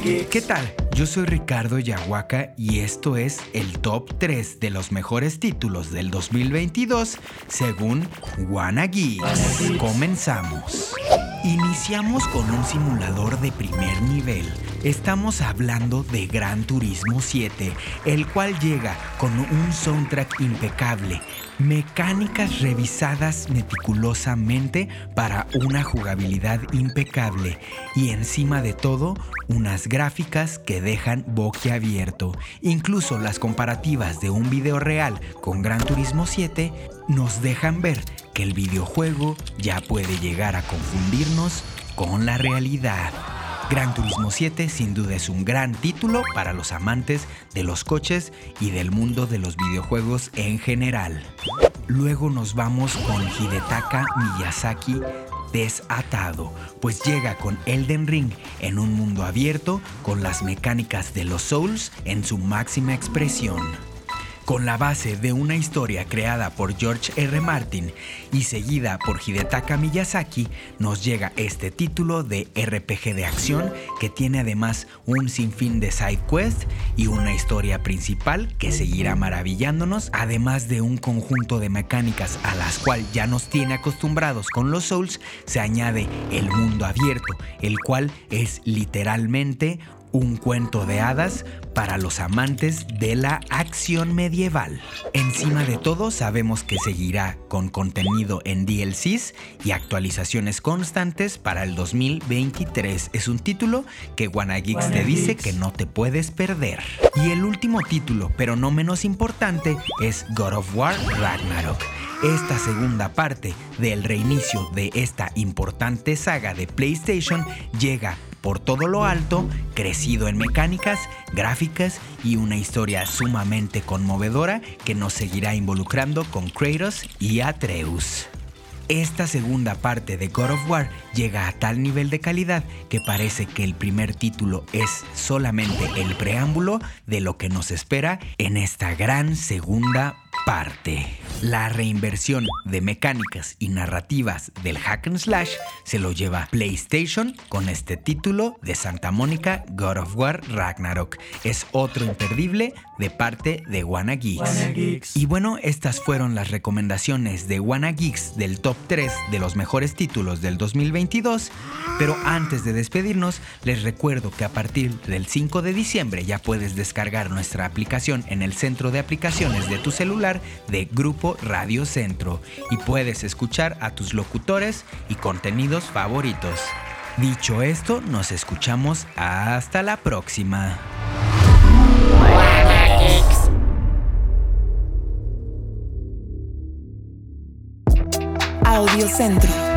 ¿Qué tal? Yo soy Ricardo Yahuaca y esto es el Top 3 de los mejores títulos del 2022 según WannaGeeks. Comenzamos. Iniciamos con un simulador de primer nivel. Estamos hablando de Gran Turismo 7, el cual llega con un soundtrack impecable, mecánicas revisadas meticulosamente para una jugabilidad impecable y encima de todo, unas gráficas que dejan boquiabierto. Incluso las comparativas de un video real con Gran Turismo 7 nos dejan ver que el videojuego ya puede llegar a confundirnos con la realidad. Gran Turismo 7 sin duda es un gran título para los amantes de los coches y del mundo de los videojuegos en general. Luego nos vamos con Hidetaka Miyazaki desatado, pues llega con Elden Ring en un mundo abierto con las mecánicas de los Souls en su máxima expresión. Con la base de una historia creada por George R. Martin y seguida por Hidetaka Miyazaki, nos llega este título de RPG de acción que tiene además un sinfín de side quests y una historia principal que seguirá maravillándonos, además de un conjunto de mecánicas a las cuales ya nos tiene acostumbrados con los Souls. Se añade el mundo abierto, el cual es literalmente un cuento de hadas para los amantes de la acción medieval. Encima de todo, sabemos que seguirá con contenido en DLCs y actualizaciones constantes para el 2023. Es un título que WannaGeeks te dice que no te puedes perder. Y el último título, pero no menos importante, es God of War Ragnarok. Esta segunda parte del reinicio de esta importante saga de PlayStation llega por todo lo alto, crecido en mecánicas, gráficas y una historia sumamente conmovedora que nos seguirá involucrando con Kratos y Atreus. Esta segunda parte de God of War llega a tal nivel de calidad que parece que el primer título es solamente el preámbulo de lo que nos espera en esta gran segunda parte. La reinversión de mecánicas y narrativas del hack and slash se lo lleva PlayStation con este título de Santa Mónica God of War Ragnarok. Es otro imperdible de parte de WannaGeeks. Y bueno, estas fueron las recomendaciones de WannaGeeks del top 3 de los mejores títulos del 2022. Pero antes de despedirnos, les recuerdo que a partir del 5 de diciembre ya puedes descargar nuestra aplicación en el centro de aplicaciones de tu celular de Grupo Radio Centro y puedes escuchar a tus locutores y contenidos favoritos. Dicho esto, nos escuchamos hasta la próxima. Audio Centro.